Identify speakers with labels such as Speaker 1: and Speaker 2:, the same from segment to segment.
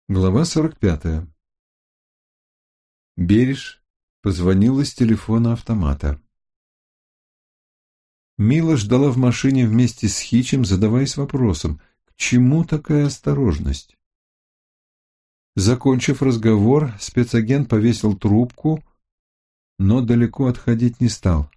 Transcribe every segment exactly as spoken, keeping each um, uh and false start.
Speaker 1: Глава сорок пятая. Береж позвонила с телефона автомата. Мила ждала в машине вместе с Хичем, задаваясь вопросом, к чему такая осторожность? Закончив разговор, спецагент повесил трубку, но далеко отходить не стал.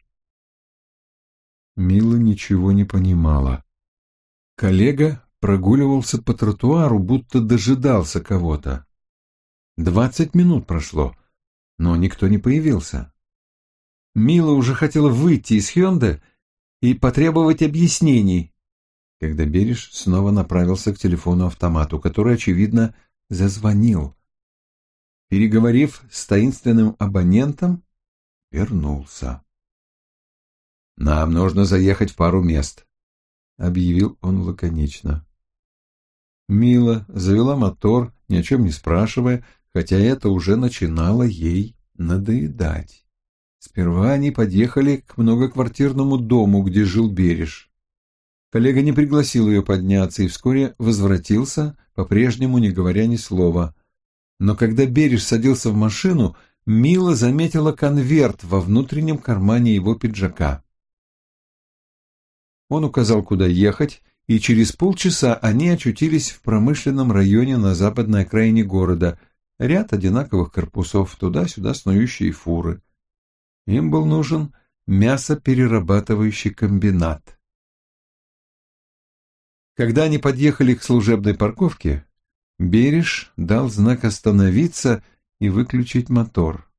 Speaker 1: Мила ничего не понимала. Коллега прогуливался по тротуару, будто дожидался кого-то. Двадцать минут прошло, но никто не появился. Мила уже хотела выйти из Hyundai и потребовать объяснений, когда Береж снова направился к телефону-автомату, который, очевидно, зазвонил. Переговорив с таинственным абонентом, вернулся. «Нам нужно заехать в пару мест», — объявил он лаконично. Мила завела мотор, ни о чем не спрашивая, хотя это уже начинало ей надоедать. Сперва они подъехали к многоквартирному дому, где жил Береж. Коллега не пригласил ее подняться и вскоре возвратился, по-прежнему не говоря ни слова. Но когда Береж садился в машину, Мила заметила конверт во внутреннем кармане его пиджака. Он указал, куда ехать, и через полчаса они очутились в промышленном районе на западной окраине города. Ряд одинаковых корпусов, туда-сюда снующие фуры. Им был нужен мясоперерабатывающий комбинат. Когда они подъехали к служебной парковке, Береж дал знак остановиться и выключить мотор.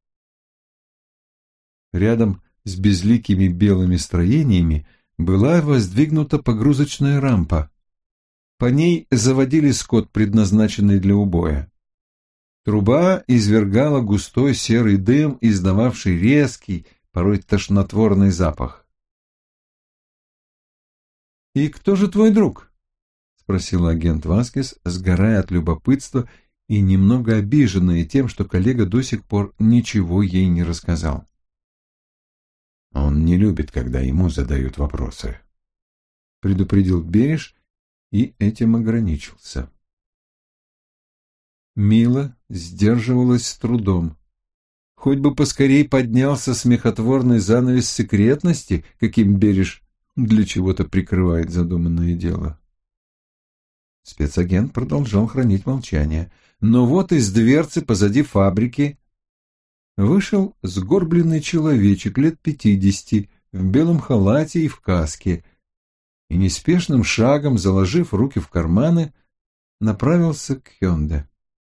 Speaker 1: Рядом с безликими белыми строениями была воздвигнута погрузочная рампа. По ней заводили скот, предназначенный для убоя. Труба извергала густой серый дым, издававший резкий, порой тошнотворный запах. «И кто же твой друг?» — спросила агент Васкес, сгорая от любопытства и немного обиженная тем, что коллега до сих пор ничего ей не рассказал.
Speaker 2: «Он не любит, когда ему задают вопросы», —
Speaker 1: предупредил Береж и этим ограничился. Мила сдерживалась с трудом. Хоть бы поскорей поднялся смехотворный занавес секретности, каким Береж для чего-то прикрывает задуманное дело. Спецагент продолжал хранить молчание, но вот из дверцы позади фабрики вышел сгорбленный человечек лет пятидесяти в белом халате и в каске и неспешным шагом, заложив руки в карманы, направился к Hyundai.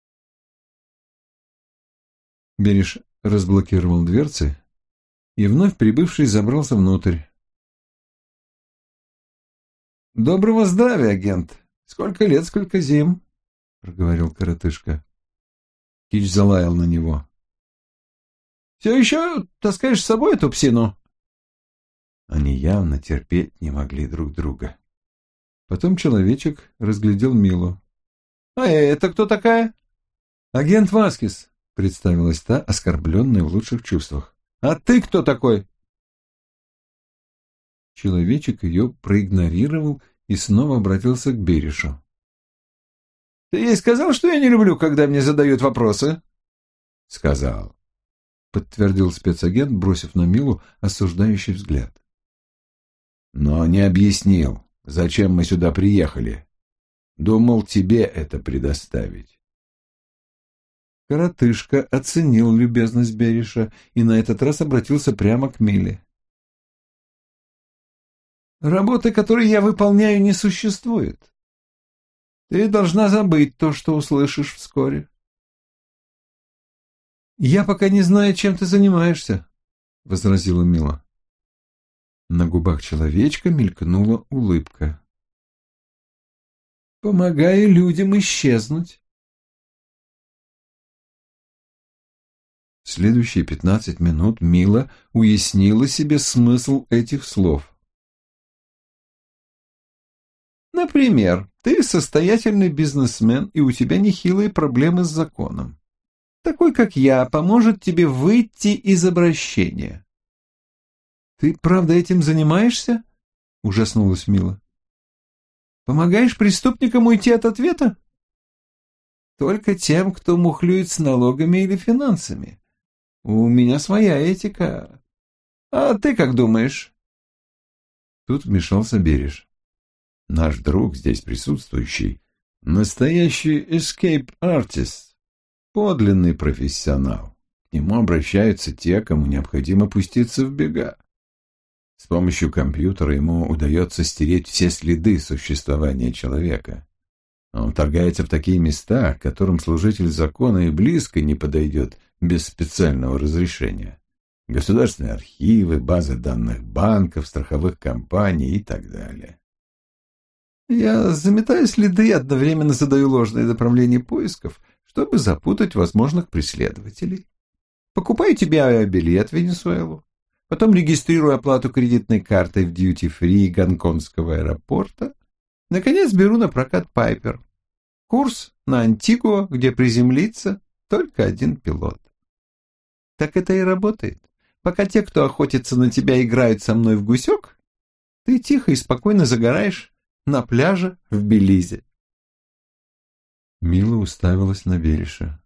Speaker 1: Береж разблокировал дверцы, и вновь прибывший забрался внутрь. «Доброго здравия, агент! Сколько лет, сколько зим!» — проговорил коротышка. Кич залаял на него. «Все еще таскаешь с собой эту псину?»
Speaker 2: Они явно терпеть не могли друг друга.
Speaker 1: Потом человечек разглядел Милу.
Speaker 3: «А это кто такая?»
Speaker 1: «Агент Васкес», — представилась та, оскорбленная в лучших чувствах.
Speaker 3: «А ты кто такой?»
Speaker 1: Человечек ее проигнорировал и снова обратился к Берешу.
Speaker 3: «Ты ей сказал, что я не люблю, когда мне задают вопросы?»
Speaker 2: «Сказал»,
Speaker 1: — подтвердил спецагент, бросив на Милу осуждающий взгляд.
Speaker 2: «Но не объяснил, зачем мы сюда приехали. Думал тебе это предоставить».
Speaker 1: Коротышка оценил любезность Береша и на этот раз обратился прямо к Миле.
Speaker 3: «Работы, которые я выполняю, не существует. Ты должна забыть то, что услышишь вскоре».
Speaker 1: «Я пока не знаю, чем ты занимаешься», — возразила Мила. На губах человечка мелькнула улыбка. «Помогаю людям исчезнуть». В следующие пятнадцать минут Мила уяснила себе смысл этих слов.
Speaker 3: «Например, ты состоятельный бизнесмен, и у тебя нехилые проблемы с законом. Такой, как я, поможет тебе выйти из обращения».
Speaker 1: «Ты правда этим занимаешься?» — ужаснулась Мила. «Помогаешь преступникам уйти от ответа?»
Speaker 3: только тем, кто мухлюет с налогами или финансами. У меня своя этика. А ты как думаешь?»
Speaker 2: Тут вмешался Бериш. «Наш друг, здесь присутствующий, настоящий escape-артист, подлинный профессионал. К нему обращаются те, кому необходимо пуститься в бега. С помощью компьютера ему удается стереть все следы существования человека. Он вторгается в такие места, к которым служитель закона и близко не подойдет без специального разрешения. Государственные архивы, базы данных банков, страховых компаний и так далее.
Speaker 3: Я заметаю следы и одновременно задаю ложные направления поисков, чтобы запутать возможных преследователей. Покупаю тебе авиабилет в Венесуэлу, потом регистрирую оплату кредитной картой в дьюти-фри Гонконгского аэропорта, наконец беру на прокат Пайпер. Курс на Антигуа, где приземлится только один пилот. Так это и работает. Пока те, кто охотится на тебя, играют со мной в гусек, ты тихо и спокойно загораешь на пляже в Белизе.
Speaker 1: Мила уставилась на Бериша.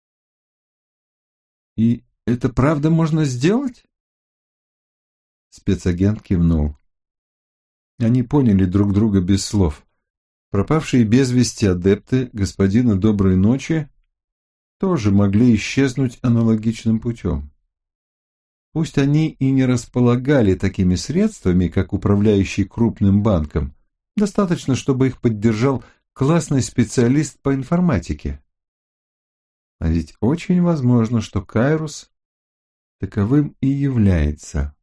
Speaker 1: «И это правда можно сделать?» Спецагент кивнул. Они поняли друг друга без слов. Пропавшие без вести адепты господина Доброй Ночи тоже могли исчезнуть аналогичным путем. Пусть они и не располагали такими средствами, как управляющий крупным банком, достаточно, чтобы их поддержал классный специалист по информатике. А ведь очень возможно, что Кайрус таковым и является.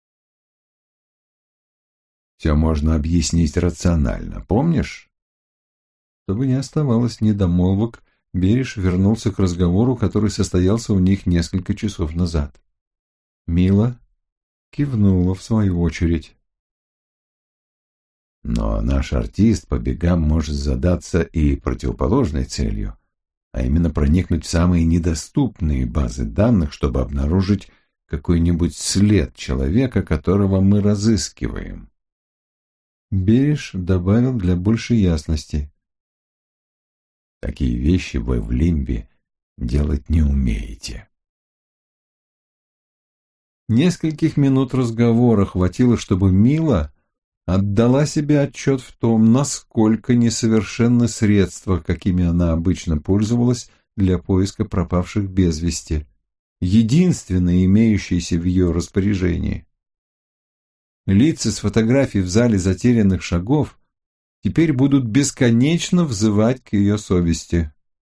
Speaker 2: Все можно объяснить рационально, помнишь?
Speaker 1: Чтобы не оставалось недомолвок, Бериш вернулся к разговору, который состоялся у них несколько часов назад. Мила кивнула в свою очередь.
Speaker 2: Но наш артист по бегам может задаться и противоположной целью, а именно проникнуть в самые недоступные базы данных, чтобы обнаружить какой-нибудь след человека, которого мы разыскиваем.
Speaker 1: Бериш добавил для большей ясности.
Speaker 2: Такие вещи вы в Лимбе делать не умеете.
Speaker 1: Нескольких минут разговора хватило, чтобы Мила отдала себе отчет в том, насколько несовершенны средства, какими она обычно пользовалась для поиска пропавших без вести, единственные имеющиеся в ее распоряжении. Лица с фотографий в зале затерянных шагов теперь будут бесконечно взывать к ее совести.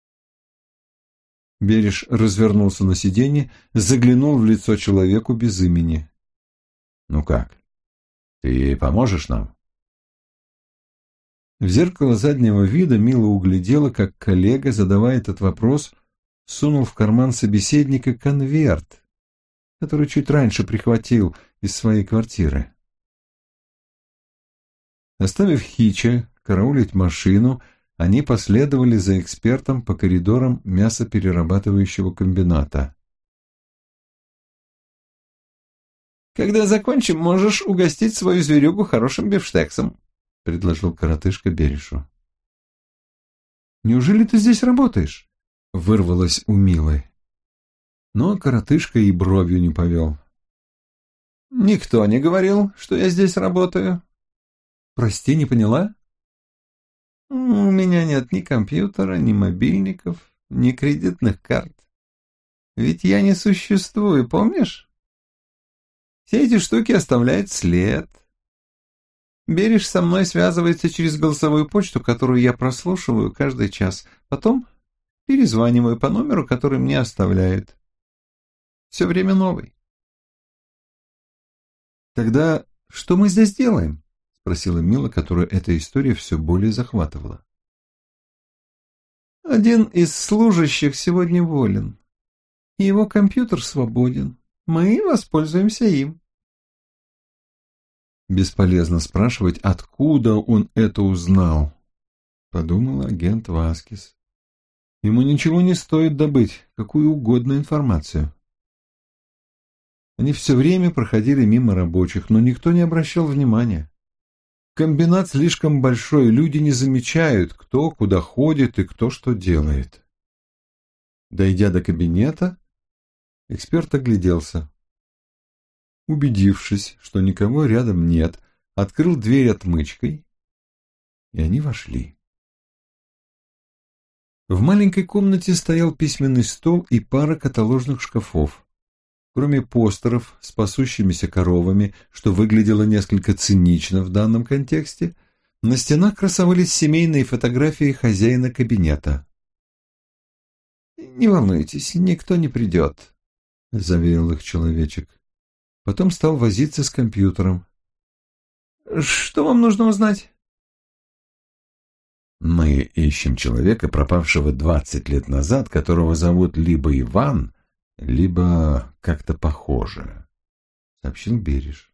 Speaker 1: Бериш развернулся на сиденье, заглянул в лицо человеку без имени.
Speaker 2: «Ну как, ты поможешь нам?»
Speaker 1: В зеркало заднего вида Мила углядела, как коллега, задавая этот вопрос, сунул в карман собеседника конверт, который чуть раньше прихватил из своей квартиры. Оставив Хича караулить машину, они последовали за экспертом по коридорам мясоперерабатывающего комбината.
Speaker 3: «Когда закончим, можешь угостить свою зверюгу хорошим бифштексом», — предложил коротышка Беришу.
Speaker 1: «Неужели ты здесь работаешь?» — вырвалось у Милы. Но коротышка и бровью не повел.
Speaker 3: «Никто не говорил, что я здесь работаю».
Speaker 1: «Прости, не поняла?»
Speaker 3: «У меня нет ни компьютера, ни мобильников, ни кредитных карт. Ведь я не существую, помнишь? Все эти штуки оставляют след. Бериш со мной связывается через голосовую почту, которую я прослушиваю каждый час. Потом перезваниваю по номеру, который мне оставляют. Все время новый».
Speaker 1: «Тогда что мы здесь делаем?» — спросила Мила, которую эта история все более захватывала.
Speaker 3: «Один из служащих сегодня волен. Его компьютер свободен. Мы воспользуемся им».
Speaker 1: «Бесполезно спрашивать, откуда он это узнал», — подумал агент Васкис. «Ему ничего не стоит добыть какую угодно информацию». Они все время проходили мимо рабочих, но никто не обращал внимания. Комбинат слишком большой, люди не замечают, кто куда ходит и кто что делает. Дойдя до кабинета, эксперт огляделся. Убедившись, что никого рядом нет, открыл дверь отмычкой, и они вошли. В маленькой комнате стоял письменный стол и пара каталожных шкафов. Кроме постеров с пасущимися коровами, что выглядело несколько цинично в данном контексте, на стенах красовались семейные фотографии хозяина кабинета. «Не волнуйтесь, никто не придет», — заверил их человечек. Потом стал возиться с компьютером. «Что вам нужно узнать?»
Speaker 2: «Мы ищем человека, пропавшего двадцать лет назад, которого зовут либо Иван, либо как-то похоже», — сообщил Бериш.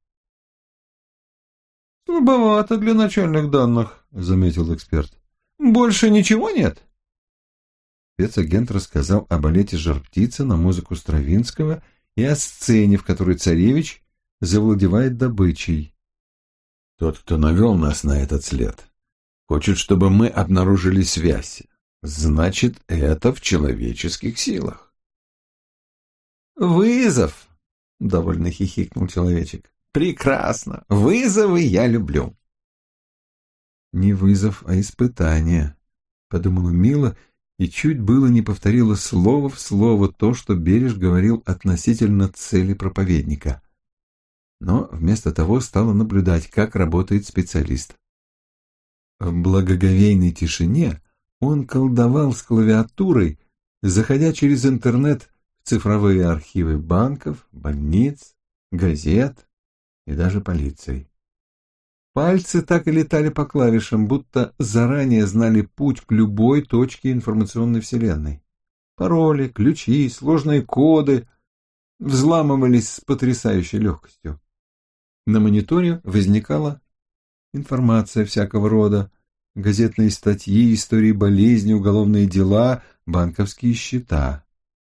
Speaker 1: «Слабовато для начальных данных», — заметил эксперт. «Больше ничего нет?» Спецагент рассказал о балете «Жар-птица» на музыку Стравинского и о сцене, в которой царевич завладевает добычей.
Speaker 2: «Тот, кто навел нас на этот след, хочет, чтобы мы обнаружили связь. Значит, это в человеческих силах».
Speaker 3: «Вызов!» — довольно хихикнул человечек. «Прекрасно! Вызовы я люблю!»
Speaker 1: «Не вызов, а испытание», — подумала Мила и чуть было не повторила слово в слово то, что Бериш говорил относительно цели проповедника. Но вместо того стала наблюдать, как работает специалист. В благоговейной тишине он колдовал с клавиатурой, заходя через интернет в цифровые архивы банков, больниц, газет и даже полиции. Пальцы так и летали по клавишам, будто заранее знали путь к любой точке информационной вселенной. Пароли, ключи, сложные коды взламывались с потрясающей легкостью. На мониторе возникала информация всякого рода: газетные статьи, истории болезни, уголовные дела, банковские счета.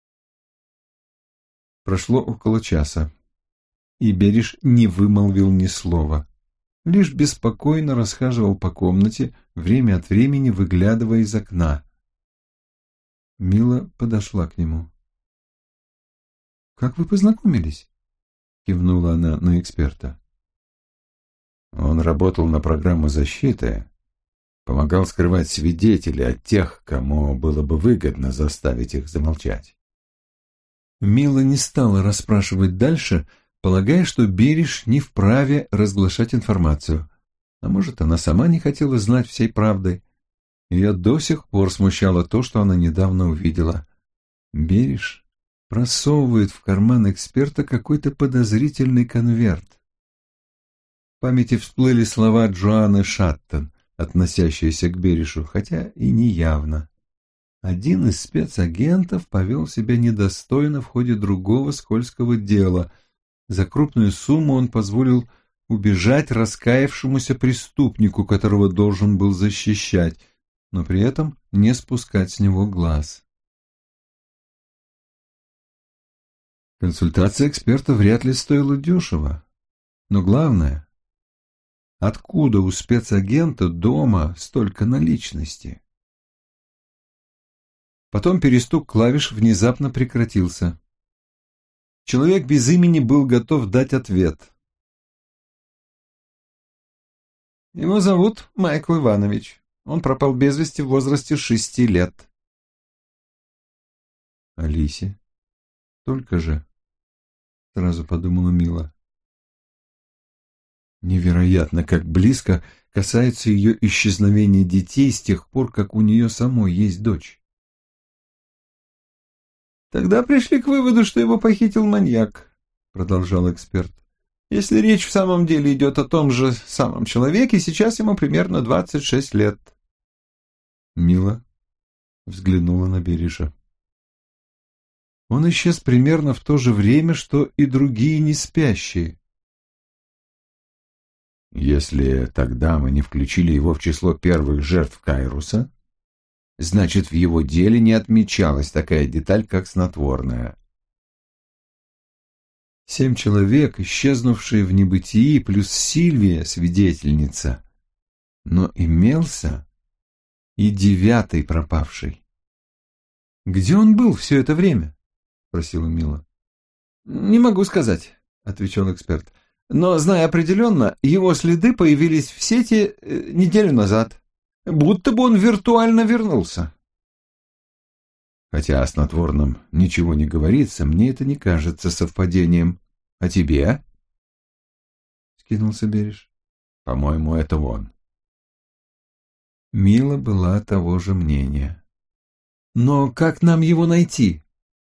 Speaker 1: Прошло около часа, и Бериш не вымолвил ни слова, лишь беспокойно расхаживал по комнате, время от времени выглядывая из окна. Мила подошла к нему. «Как вы познакомились?» — кивнула она на эксперта.
Speaker 2: Он работал на программу защиты, помогал скрывать свидетелей от тех, кому было бы выгодно заставить их замолчать.
Speaker 1: Мила не стала расспрашивать дальше, полагая, что Бериш не вправе разглашать информацию. А может, она сама не хотела знать всей правды. Ее до сих пор смущало то, что она недавно увидела. Бериш просовывает в карман эксперта какой-то подозрительный конверт. В памяти всплыли слова Джоанны Шаттон, относящиеся к Беришу, хотя и не явно. Один из спецагентов повел себя недостойно в ходе другого скользкого дела. За крупную сумму он позволил убежать раскаявшемуся преступнику, которого должен был защищать, но при этом не спускать с него глаз. Консультация эксперта вряд ли стоила дешево. Но главное, откуда у спецагента дома столько наличности? Потом перестук клавиш внезапно прекратился. Человек без имени был готов дать ответ. Его зовут Майкл Иванович. Он пропал без вести в возрасте шести лет. Алисе. Только же, сразу подумала Мила. Невероятно, как близко касается ее исчезновения детей с тех пор, как у нее самой есть дочь. «Тогда пришли к выводу, что его похитил маньяк», — продолжал эксперт. «Если речь в самом деле идет о том же самом человеке, сейчас ему примерно двадцать шесть лет». Мила взглянула на Бериша. Он исчез примерно в то же время, что и другие неспящие.
Speaker 2: Если тогда мы не включили его в число первых жертв Кайруса, значит, в его деле не отмечалась такая деталь, как снотворное.
Speaker 1: Семь человек, исчезнувшие в небытии, плюс Сильвия, свидетельница. Но имелся и девятый пропавший.
Speaker 3: «Где он был все это время?» — спросила Мила. «Не могу сказать», — отвечал эксперт. «Но, зная определенно, его следы появились в сети э, неделю назад. Будто бы он виртуально вернулся».
Speaker 2: Хотя о снотворном ничего не говорится, мне это не кажется совпадением. А тебе? Скинулся Бериш. По-моему, это он.
Speaker 3: Мила была того же мнения. Но как нам его найти?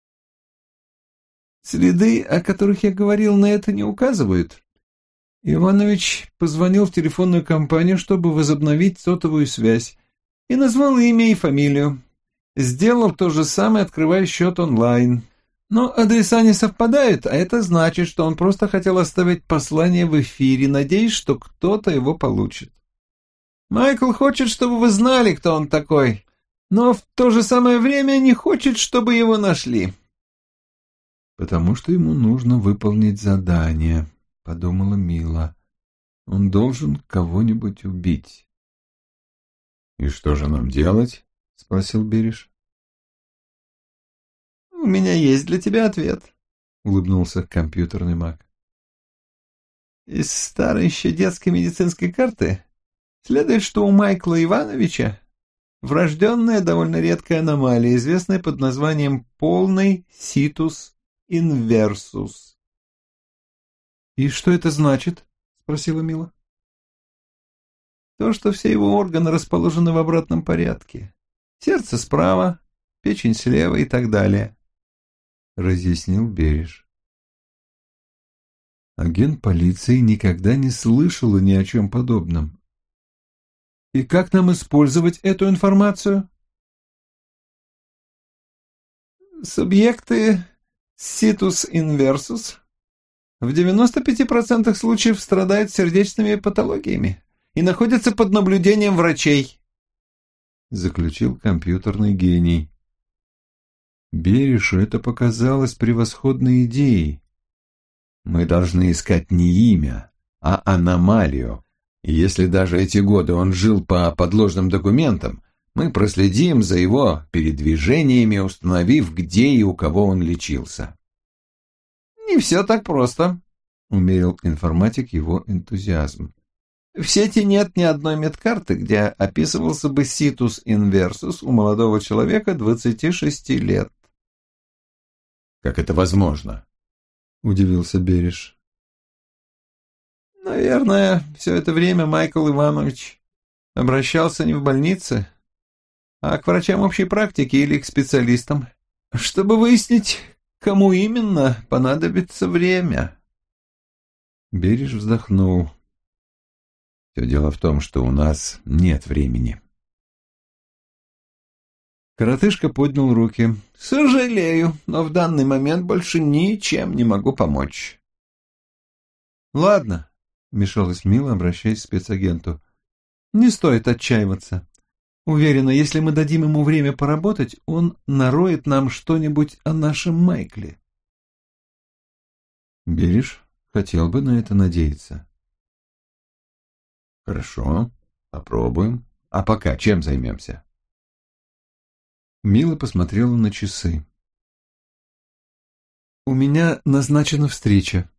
Speaker 3: Следы, о которых я говорил, на это не указывают. Иванович позвонил в телефонную компанию, чтобы возобновить сотовую связь, и назвал имя и фамилию. Сделал то же самое, открывая счет онлайн. Но адреса не совпадают, а это значит, что он просто хотел оставить послание в эфире, надеясь, что кто-то его получит. Майкл хочет, чтобы вы знали, кто он такой, но в то же самое время не хочет, чтобы его нашли. «Потому что ему нужно выполнить задание», — подумала Мила. «Он должен кого-нибудь убить».
Speaker 2: «И что же нам делать?» — спросил Бериш.
Speaker 3: «У меня есть для тебя ответ», — улыбнулся компьютерный маг. «Из старой еще детской медицинской карты следует, что у Майкла Ивановича врожденная довольно редкая аномалия, известная под названием полный ситус инверсус». «И что это значит?» — спросила Мила. «То, что все его органы расположены в обратном порядке. Сердце справа, печень слева и так далее», — разъяснил Бериш. Агент полиции никогда не слышала ни о чем подобном. «И как нам использовать эту информацию?» «Субъекты ситус инверсус в девяноста пяти процентах случаев страдают сердечными патологиями и находятся под наблюдением врачей», — заключил компьютерный гений. Беришу это показалось превосходной идеей.
Speaker 2: «Мы должны искать не имя, а аномалию. И если даже эти годы он жил по подложным документам, мы проследим за его передвижениями, установив, где и у кого он лечился».
Speaker 3: «Не все так просто», — умерил информатик его энтузиазм. «В сети нет ни одной медкарты, где описывался бы ситус инверсус у молодого человека двадцати шести лет».
Speaker 2: «Как это возможно?» — удивился Бериш.
Speaker 3: «Наверное, все это время Майкл Иванович обращался не в больнице, а к врачам общей практики или к специалистам, чтобы выяснить, кому именно понадобится время». Бериш вздохнул.
Speaker 2: «Все дело в том, что у нас нет времени».
Speaker 3: Коротышка поднял руки. «Сожалею, но в данный момент больше ничем не могу помочь». «Ладно», — вмешалась Мила, обращаясь к спецагенту. «Не стоит отчаиваться. Уверена, если мы дадим ему время поработать, он нароет нам что-нибудь о нашем Майкле». Бериш хотел бы на это надеяться.
Speaker 2: «Хорошо, попробуем. А пока чем займемся?»
Speaker 3: Мила посмотрела на часы. «У меня назначена встреча.